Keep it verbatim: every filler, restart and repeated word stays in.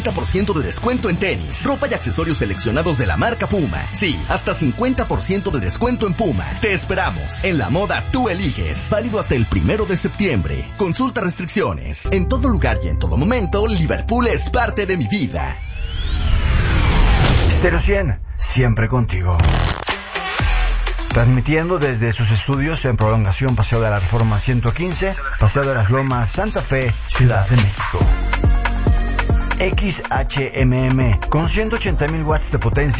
cincuenta por ciento de descuento en tenis, ropa y accesorios seleccionados de la marca Puma. Sí, hasta cincuenta por ciento de descuento en Puma. Te esperamos. En la moda tú eliges. Válido hasta el primero de septiembre. Consulta restricciones. En todo lugar y en todo momento, Liverpool es parte de mi vida. Stereo cien, siempre contigo. Transmitiendo desde sus estudios en prolongación Paseo de la Reforma ciento quince, Paseo de las Lomas, Santa Fe, Ciudad de México. X H M M con ciento ochenta mil watts de potencia.